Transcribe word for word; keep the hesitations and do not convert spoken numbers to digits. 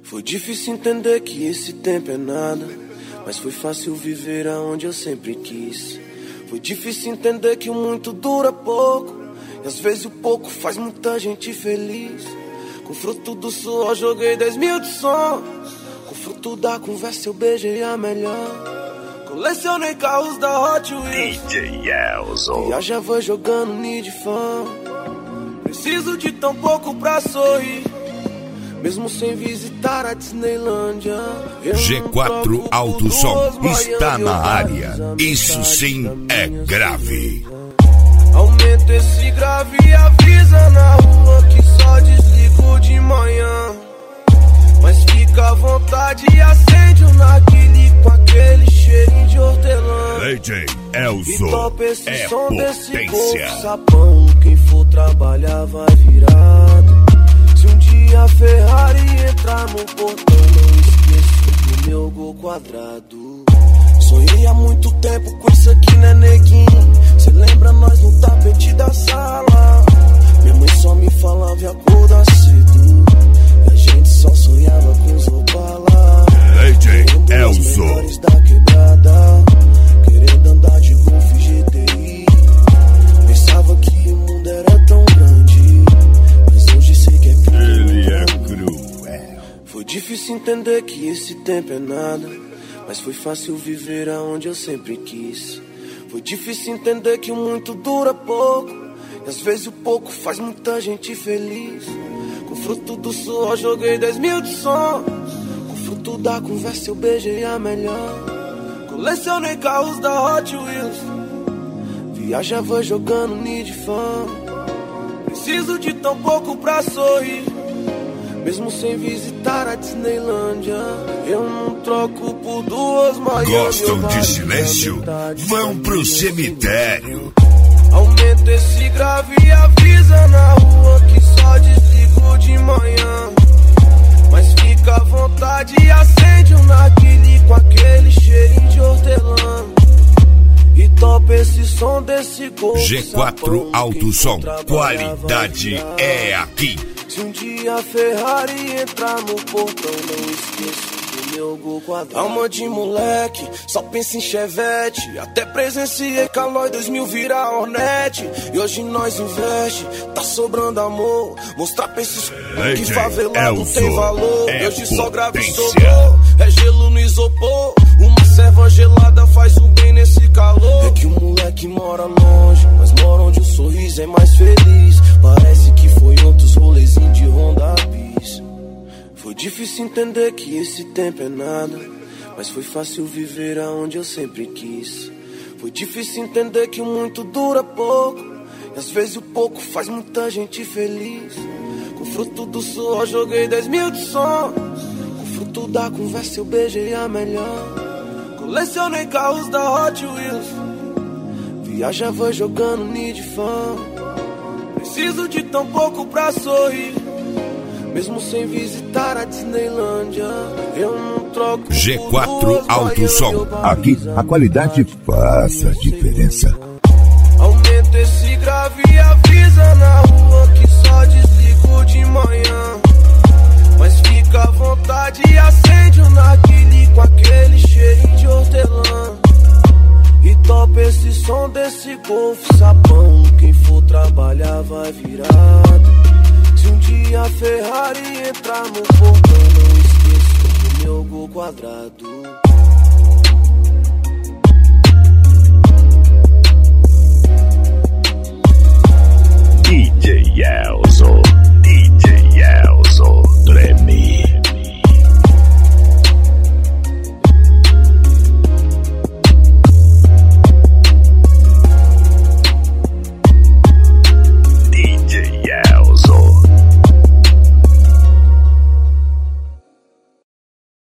Foi difícil entender que esse tempo é nada, mas foi fácil viver aonde eu sempre quis. Foi difícil entender que o muito dura pouco, e às vezes o pouco faz muita gente feliz. Com fruto do suor joguei dez mil de sonhos, com fruto da conversa eu beijei a melhor. Colecionei carros da Hot Wheels, D J Elzo. viajava jogando Need Fan. Preciso de tão pouco pra sorrir, mesmo sem visitar a Disneylândia. G quatro Alto Som está na área. Isso sim é grave. Aumenta esse grave e avisa na rua que só desligo de manhã. Mas fica à vontade e acende o narguilé com aquele cheirinho de hortelã. D J Elzo e topa esse é som potência. desse golfo sapão. Quem for trabalhar vai virado. Se um dia a Ferrari entrar no portão, não esqueço do meu gol quadrado. Sonhei há muito tempo com isso aqui, né, neguinho? Cê lembra nós no tapete da sala? Minha mãe só me falava e acorda cedo, e a gente só sonhava com os Opala. D J Querendo os Elzo. melhores da quebrada, querendo andar de Golf G T I. Pensava que o mundo era tão grande, mas hoje sei que é cruel. Ele é cruel. Foi difícil entender que esse tempo é nada, mas foi fácil viver aonde eu sempre quis. Foi difícil entender que o muito dura pouco, e às vezes o pouco faz muita gente feliz. Com fruto do suor joguei dez mil de sonhos, com fruto da conversa eu beijei a melhor. Colecionei carros da Hot Wheels, viajava jogando Need Fan. Preciso de tão pouco pra sorrir, mesmo sem visitar a Disneylândia. Eu não troco por duas Miami. Gostam de silêncio? Vão pro cemitério. Aumenta esse grave e avisa na rua que só desligo de manhã. Mas fica à vontade e acende um narguilé com aquele cheirinho de hortelã. E topa esse som desse gol. G quatro Alto Som, qualidade é aqui. Se um dia a Ferrari entrar no portão, não esqueço do meu gol quadrado. Alma de moleque, só pensa em Chevette. Até presenciei Calói dois mil virar Hornet. E hoje nós investe, tá sobrando amor. Mostrar pra esses que favelado tem valor. É hoje só grave potência. sobrou, é gelo no isopor. Uma serva gelada faz um bem nesse calor. É que o moleque mora longe, mas mora onde o sorriso é mais feliz. Parece que foi outros rolezinhos de Honda Bis. Foi difícil entender que esse tempo é nada, mas foi fácil viver aonde eu sempre quis. Foi difícil entender que o muito dura pouco, e às vezes o pouco faz muita gente feliz. Com fruto do suor joguei dez mil de sonhos, com fruto da conversa eu beijei a melhor. Colecionei carros da Hot Wheels, viajava jogando Need Fan. Preciso de tão pouco pra sorrir, mesmo sem visitar a Disneylândia. Eu não troco G por quatro duas Alto Miami Som. ou Aqui a qualidade faz a diferença. Aumenta esse grave e avisa na rua que só desligo de manhã. Mas fica à vontade e acende o narguilé com aquele cheirinho de hortelã. E topa esse som desse golfo sapão. Quem for trabalhar vai virado. Se um dia a Ferrari entrar no portão, não esqueço do meu gol quadrado.